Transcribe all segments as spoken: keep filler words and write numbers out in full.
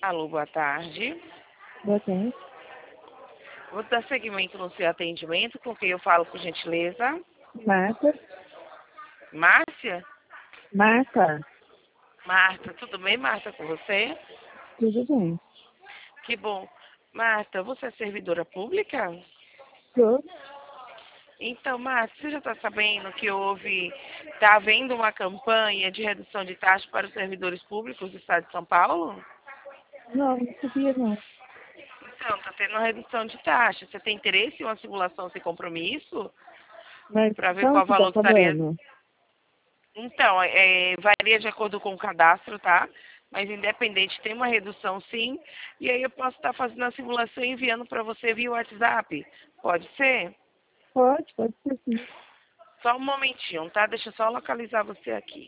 Alô, boa tarde. Boa tarde. Vou dar seguimento no seu atendimento, com quem eu falo, por gentileza. Marta. Márcia? Marta. Marta, tudo bem, Marta, com você? Tudo bem. Que bom. Marta, você é servidora pública? Tô. Então, Marta, você já está sabendo que houve, está havendo uma campanha de redução de taxa para os servidores públicos do Estado de São Paulo? Não, não sabia não. Então, está tendo uma redução de taxa. Você tem interesse em uma simulação sem compromisso? Mas Para ver qual quanto tá valor que estaria... pagando? Então, é, varia de acordo com o cadastro, tá? Mas independente, tem uma redução sim. E aí eu posso estar fazendo a simulação e enviando para você via WhatsApp. Pode ser? Pode, pode ser sim. Só um momentinho, tá? Deixa eu só localizar você aqui.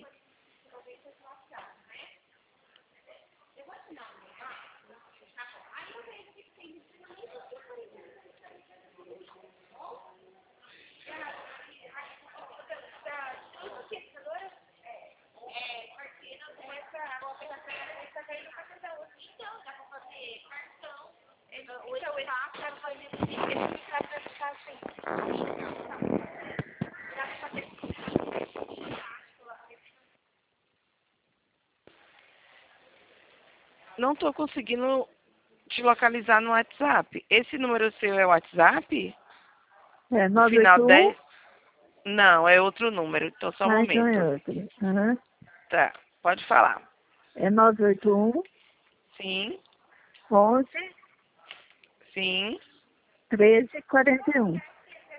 Não estou conseguindo te localizar no WhatsApp. Esse número seu é o WhatsApp? É O final nove oito um? dez? Não, é outro número. Então, só um Ah, então é momento. outro. Uhum. Tá, pode falar. É nove oito um, Sim, onze, sim. treze, quarenta e um.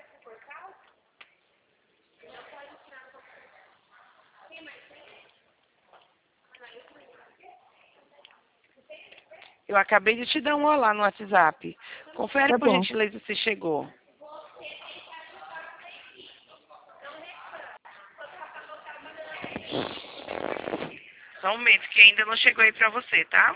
Eu acabei de te dar um olá no WhatsApp. Confere, Tá por bom. gentileza, se chegou. Só um momento, que ainda não chegou aí pra você, tá?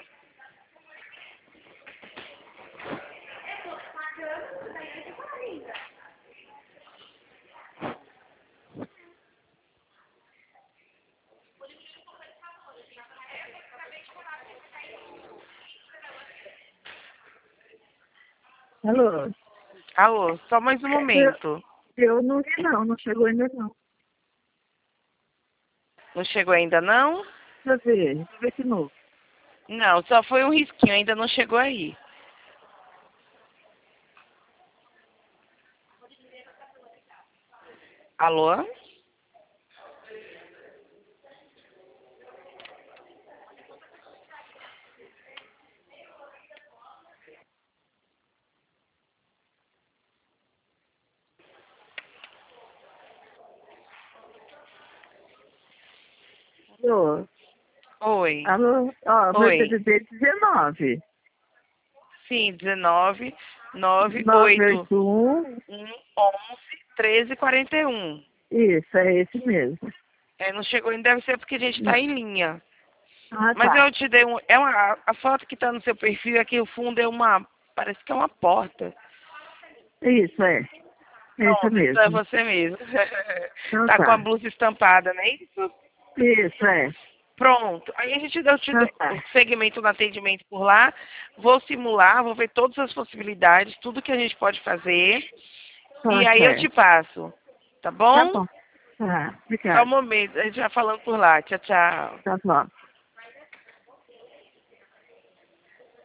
Alô? Alô, só mais um Eu, momento. eu não vi não, não chegou ainda não. Não chegou ainda, não? Deixa eu ver, deixa eu ver de novo. Não, só foi um risquinho, ainda não chegou aí. Alô? Alô? Oi. Alô? Ó, meu Oi. D D D é dezenove. Sim, dezenove, nove, nove oito, oito um. um, onze, treze, quarenta e um. Isso, é esse mesmo. É, não chegou ainda, deve ser porque a gente está em linha. Ah, Mas tá. eu te dei um. É uma, a foto que está no seu perfil aqui, o fundo é uma. Parece que é uma porta. Isso, é. É isso Pronto, então é mesmo. você mesmo. Então Tá com a tá. blusa estampada, não é isso? Isso, é. Pronto. Aí a gente deu te Então deu o tá. segmento no atendimento por lá. Vou simular, vou ver todas as possibilidades, tudo que a gente pode fazer. E Tá aí eu te certo. passo. Tá Tá bom? bom. Tá. Só um Obrigada. momento, a gente vai falando por lá. Tchau, tchau. Tá bom.